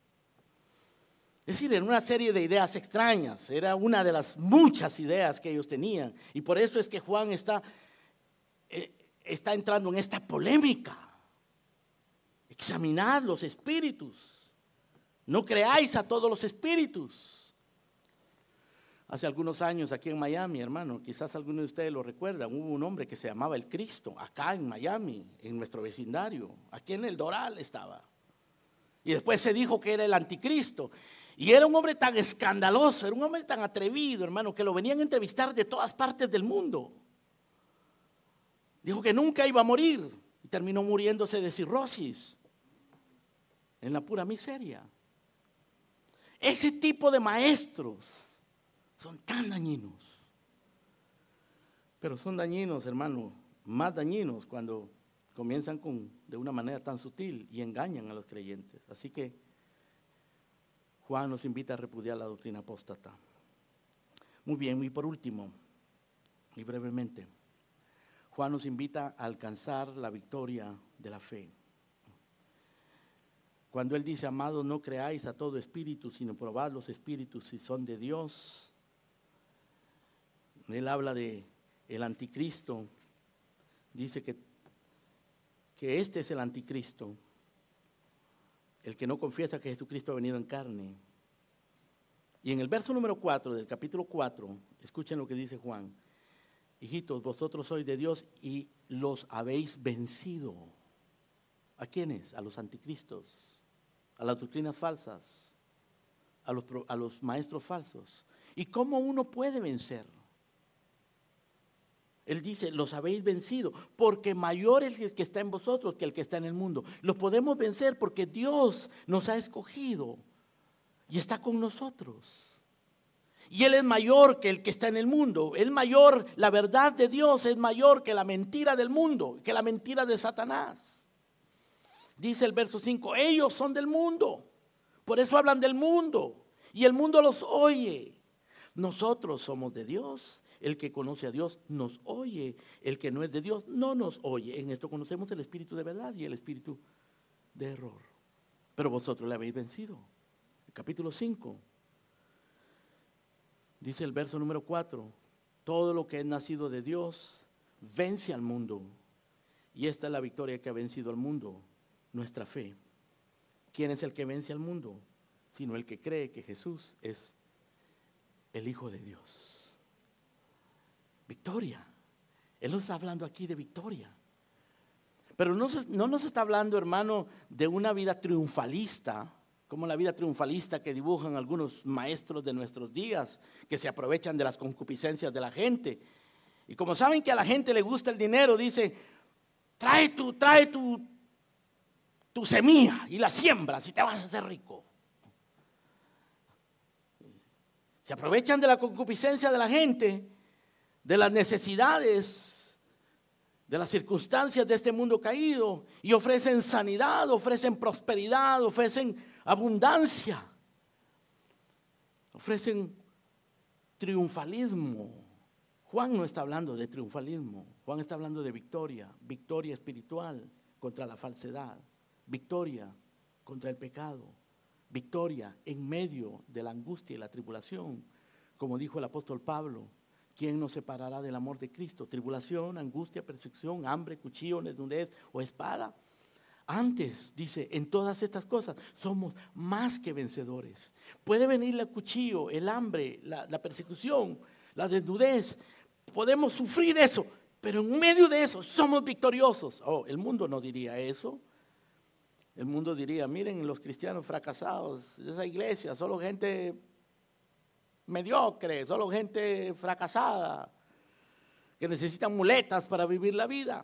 Es decir, era una serie de ideas extrañas, era una de las muchas ideas que ellos tenían. Y por eso es que Juan está entrando en esta polémica. Examinad los espíritus, no creáis a todos los espíritus. Hace algunos años aquí en Miami, hermano, quizás alguno de ustedes lo recuerdan, hubo un hombre que se llamaba el Cristo, acá en Miami, en nuestro vecindario, aquí en el Doral estaba. Y después se dijo que era el anticristo. Y era un hombre tan escandaloso, era un hombre tan atrevido, hermano, que lo venían a entrevistar de todas partes del mundo. Dijo que nunca iba a morir y terminó muriéndose de cirrosis, en la pura miseria. Ese tipo de maestros son tan dañinos, pero son dañinos, hermano, más dañinos cuando comienzan de una manera tan sutil y engañan a los creyentes. Así que Juan nos invita a repudiar la doctrina apóstata. Muy bien, y por último, y brevemente, Juan nos invita a alcanzar la victoria de la fe. Cuando él dice, amados, no creáis a todo espíritu, sino probad los espíritus si son de Dios. Él habla de el anticristo, dice que este es el anticristo, el que no confiesa que Jesucristo ha venido en carne. Y en el verso número 4 del capítulo 4, escuchen lo que dice Juan: hijitos, vosotros sois de Dios y los habéis vencido. ¿A quiénes? A los anticristos, a las doctrinas falsas, a los maestros falsos. ¿Y cómo uno puede vencer? Él dice, los habéis vencido, porque mayor es el que está en vosotros que el que está en el mundo. Los podemos vencer porque Dios nos ha escogido y está con nosotros. Y Él es mayor que el que está en el mundo. Es mayor, la verdad de Dios es mayor que la mentira del mundo, que la mentira de Satanás. Dice el verso 5, ellos son del mundo, por eso hablan del mundo, y el mundo los oye. Nosotros somos de Dios. El que conoce a Dios nos oye, el que no es de Dios no nos oye. En esto conocemos el espíritu de verdad y el espíritu de error. Pero vosotros le habéis vencido. El capítulo 5, dice el verso número 4, todo lo que es nacido de Dios vence al mundo. Y esta es la victoria que ha vencido al mundo, nuestra fe. ¿Quién es el que vence al mundo? Sino el que cree que Jesús es el Hijo de Dios. Victoria. Él nos está hablando aquí de victoria. Pero no nos está hablando, hermano, de una vida triunfalista, como la vida triunfalista que dibujan algunos maestros de nuestros días, que se aprovechan de las concupiscencias de la gente. Y como saben que a la gente le gusta el dinero, dice, trae tu semilla y la siembras y te vas a hacer rico. Se aprovechan de la concupiscencia de la gente, de las necesidades, de las circunstancias de este mundo caído, y ofrecen sanidad, ofrecen prosperidad, ofrecen abundancia, ofrecen triunfalismo. Juan no está hablando de triunfalismo, Juan está hablando de victoria, victoria espiritual contra la falsedad, victoria contra el pecado, victoria en medio de la angustia y la tribulación, como dijo el apóstol Pablo. ¿Quién nos separará del amor de Cristo? Tribulación, angustia, persecución, hambre, cuchillo, desnudez o espada. Antes, dice, en todas estas cosas somos más que vencedores. Puede venir el cuchillo, el hambre, la persecución, la desnudez. Podemos sufrir eso, pero en medio de eso somos victoriosos. Oh, el mundo no diría eso. El mundo diría, miren los cristianos fracasados, esa iglesia, solo gente mediocre, solo gente fracasada, que necesitan muletas para vivir la vida.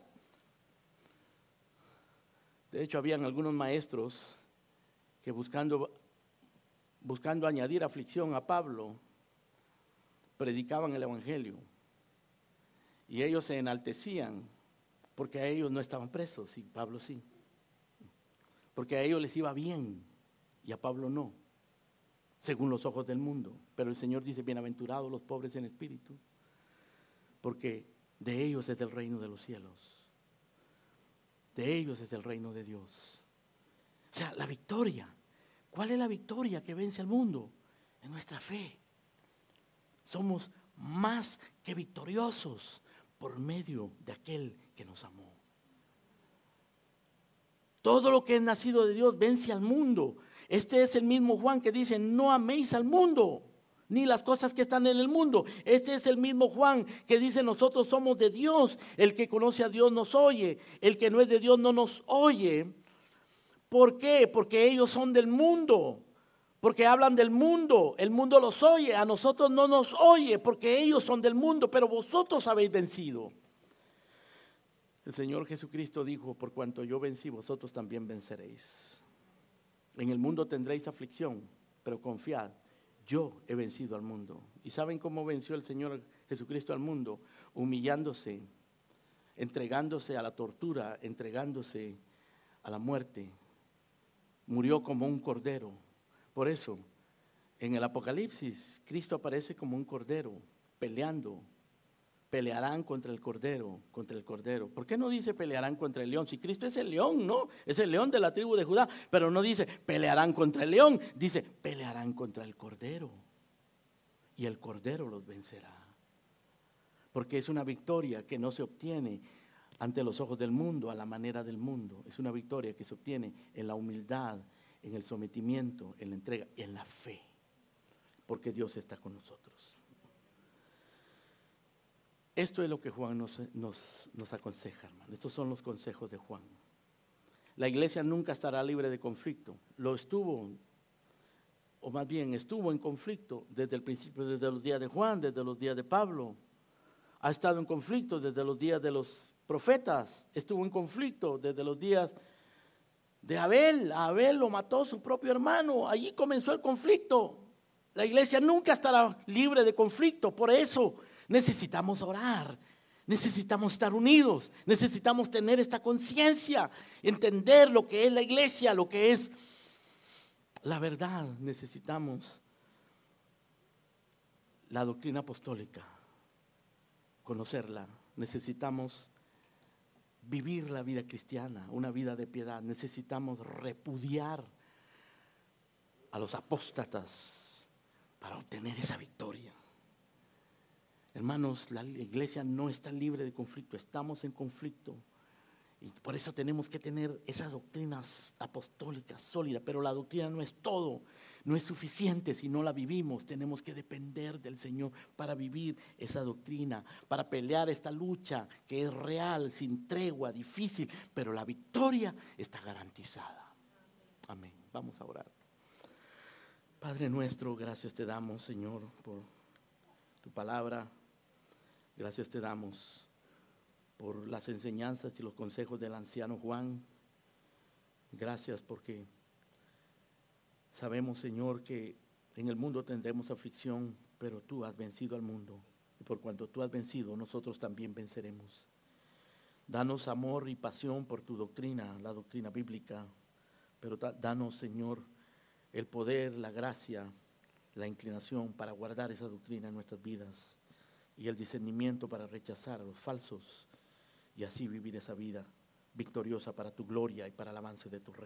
De hecho, habían algunos maestros que buscando añadir aflicción a Pablo, predicaban el evangelio. Y ellos se enaltecían porque a ellos no estaban presos y Pablo sí. Porque a ellos les iba bien y a Pablo no, según los ojos del mundo. Pero el Señor dice, bienaventurados los pobres en espíritu, porque de ellos es el reino de los cielos. De ellos es el reino de Dios. O sea, la victoria. ¿Cuál es la victoria que vence al mundo? Es nuestra fe. Somos más que victoriosos por medio de aquel que nos amó. Todo lo que es nacido de Dios vence al mundo. Este es el mismo Juan que dice, no améis al mundo, ni las cosas que están en el mundo. Este es el mismo Juan que dice, nosotros somos de Dios. El que conoce a Dios nos oye. El que no es de Dios no nos oye. ¿Por qué? Porque ellos son del mundo. Porque hablan del mundo. El mundo los oye. A nosotros no nos oye porque ellos son del mundo. Pero vosotros habéis vencido. El Señor Jesucristo dijo, por cuanto yo vencí, vosotros también venceréis. En el mundo tendréis aflicción, pero confiad, yo he vencido al mundo. ¿Y saben cómo venció el Señor Jesucristo al mundo? Humillándose, entregándose a la tortura, entregándose a la muerte. Murió como un cordero. Por eso, en el Apocalipsis, Cristo aparece como un cordero, peleando. Pelearán contra el cordero, contra el cordero. ¿Por qué no dice pelearán contra el león? Si Cristo es el león, ¿no? Es el león de la tribu de Judá, pero no dice pelearán contra el león, dice pelearán contra el cordero. Y el cordero los vencerá. Porque es una victoria que no se obtiene ante los ojos del mundo, a la manera del mundo. Es una victoria que se obtiene en la humildad, en el sometimiento, en la entrega, en la fe. Porque Dios está con nosotros. Esto es lo que Juan nos aconseja, hermano. Estos son los consejos de Juan. La iglesia nunca estará libre de conflicto. Lo estuvo, o más bien estuvo en conflicto desde el principio, desde los días de Juan, desde los días de Pablo. Ha estado en conflicto desde los días de los profetas. Estuvo en conflicto desde los días de Abel. A Abel lo mató su propio hermano. Allí comenzó el conflicto. La iglesia nunca estará libre de conflicto. Por eso necesitamos orar, necesitamos estar unidos, necesitamos tener esta conciencia, entender lo que es la iglesia, lo que es la verdad. Necesitamos la doctrina apostólica, conocerla. Necesitamos vivir la vida cristiana, una vida de piedad. Necesitamos repudiar a los apóstatas para obtener esa victoria. Hermanos, la iglesia no está libre de conflicto, estamos en conflicto. Y por eso tenemos que tener esas doctrinas apostólicas sólidas. Pero la doctrina no es todo, no es suficiente si no la vivimos. Tenemos que depender del Señor para vivir esa doctrina, para pelear esta lucha que es real, sin tregua, difícil. Pero la victoria está garantizada. Amén. Vamos a orar. Padre nuestro, gracias te damos, Señor, por tu palabra. Gracias te damos por las enseñanzas y los consejos del anciano Juan. Gracias porque sabemos, Señor, que en el mundo tendremos aflicción, pero tú has vencido al mundo. Y por cuanto tú has vencido, nosotros también venceremos. Danos amor y pasión por tu doctrina, la doctrina bíblica. Pero danos, Señor, el poder, la gracia, la inclinación para guardar esa doctrina en nuestras vidas. Y el discernimiento para rechazar a los falsos y así vivir esa vida victoriosa para tu gloria y para el avance de tu reino.